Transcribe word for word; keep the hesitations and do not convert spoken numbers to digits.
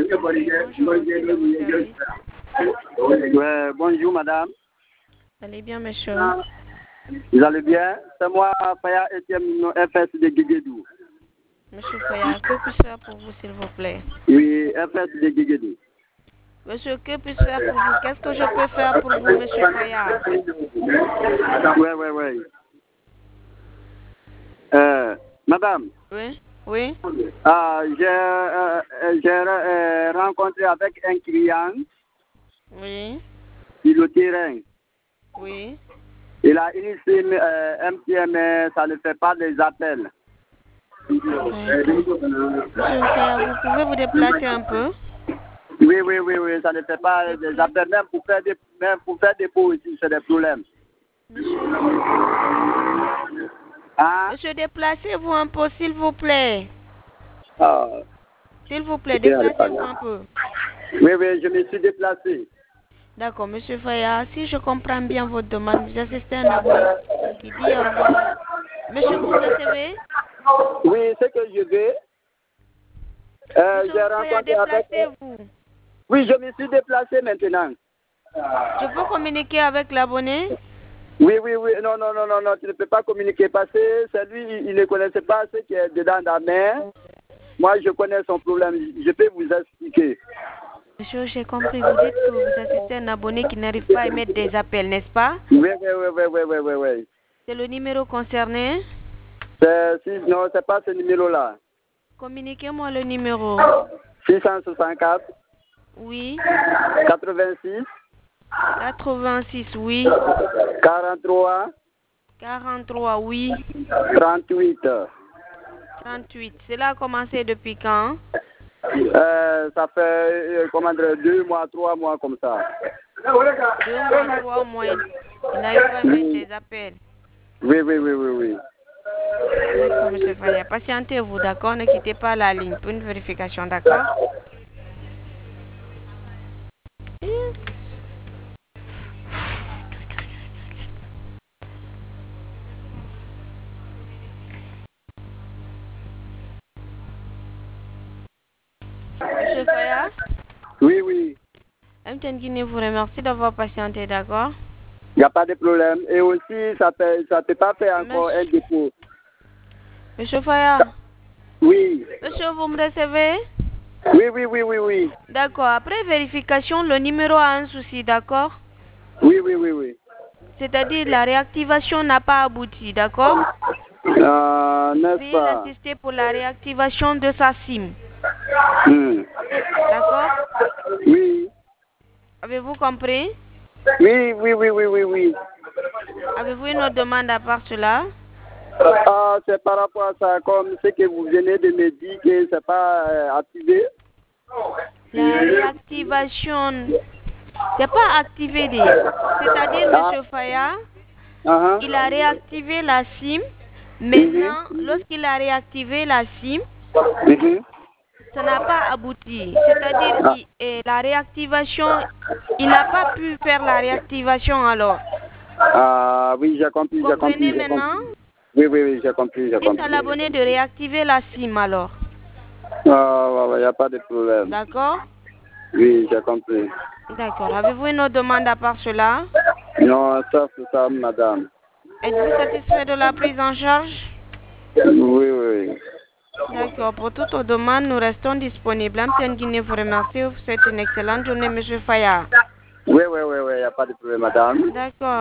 Ouais, bonjour madame. Allez bien, monsieur. Vous allez bien? C'est moi, Faya Etienne, F S de Guéguédou. Monsieur Faya, que puis-je faire pour vous, s'il vous plaît? Oui, F S de Guéguédou. Monsieur, que puis-je faire pour vous? Qu'est-ce que je peux faire pour vous, monsieur Faya? Oui, oui, oui. Euh, madame. Oui, oui. Ah, j'ai euh, j'ai euh, rencontré avec un client. Oui. Sur le terrain. Oui. Il a initié euh, M T M, mais ça ne fait pas des appels. Monsieur Faya, vous pouvez vous déplacer un peu? Oui, oui, oui, oui, ça ne fait pas des appels, même pour faire des, même pour faire des pots ici, c'est des problèmes. Monsieur, ah? Monsieur déplacez-vous un peu, s'il vous plaît. Ah. S'il vous plaît, déplacez-vous un peu. Oui, oui, je me suis déplacé. D'accord, monsieur Faya, si je comprends bien votre demande, vous assistez à un abonné qui dit avoir... Monsieur, vous me recevez? Oui, c'est que je vais. Euh, Monsieur j'ai Faya, rencontré avec... déplacez-vous. Oui, je me suis déplacé maintenant. Je peux communiquer avec l'abonné? Oui, oui, oui. Non, non, non, non, non, tu ne peux pas communiquer parce que c'est lui, il ne connaissait pas ce qui est dedans dans la main. Moi, je connais son problème. Je peux vous expliquer. Monsieur, j'ai compris. Vous dites que vous assistez à un abonné qui n'arrive pas à émettre des appels, n'est-ce pas? Oui, oui, oui, oui, oui, oui, oui, oui. C'est le numéro concerné? C'est, si, non, c'est pas ce numéro-là. Communiquez-moi le numéro. six cent soixante-quatre. Oui. quatre-vingt-six. quatre-vingt-six, oui. quarante-trois. quarante-trois, oui. trente-huit. trente-huit. Cela a commencé depuis quand? Euh, ça fait, euh, comment dire, deux mois, trois mois comme ça. Deux mois, trois mois. Il n'arrive pas à mettre des appels. Oui, oui, oui, oui, oui. D'accord, monsieur Faya. Patientez-vous, d'accord? Ne quittez pas la ligne pour une vérification, d'accord? Monsieur Faya? Oui, oui. M T N Guinée vous remercie d'avoir patienté, d'accord? Il n'y a pas de problème. Et aussi, ça ne ça peut pas faire encore Monsieur... un dépôt. Monsieur Faya? Oui. Monsieur, vous me recevez? Oui, oui, oui, oui, oui. D'accord. Après vérification, le numéro a un souci, d'accord? Oui, oui, oui, oui. C'est-à-dire la réactivation n'a pas abouti, d'accord? Euh, n'est-ce Veuillez pas? insister pour la réactivation de sa SIM. Hmm. D'accord? Oui. Avez-vous compris? Oui, oui, oui, oui, oui, oui. Avez-vous une autre demande à part cela? Ah, c'est par rapport à ça, comme ce que vous venez de me dire que c'est pas euh, activé. La réactivation, c'est pas activé. C'est-à-dire, Ah. monsieur Faya, Uh-huh. il a réactivé la SIM. Maintenant, mm-hmm. lorsqu'il a réactivé la SIM, Mm-hmm. ça n'a pas abouti. C'est-à-dire, ah. il, et la réactivation, il n'a pas pu faire la réactivation alors. Ah oui, j'ai compris, j'ai compris. Comprenez maintenant? Compris. Oui, oui, oui, j'ai compris, j'ai compris. Dites à l'abonné de réactiver la SIM alors. Ah, il n'y a pas de problème. D'accord? Oui, j'ai compris. D'accord. Avez-vous une autre demande à part cela? Non, ça, c'est ça, madame. Êtes-vous satisfait de la prise en charge? Oui, oui. D'accord. Pour toute demande, nous restons disponibles. M T N Guinée vous remercie. Vous souhaite une excellente journée, monsieur Faya. Oui, oui, oui, oui, il n'y a pas de problème, madame. D'accord.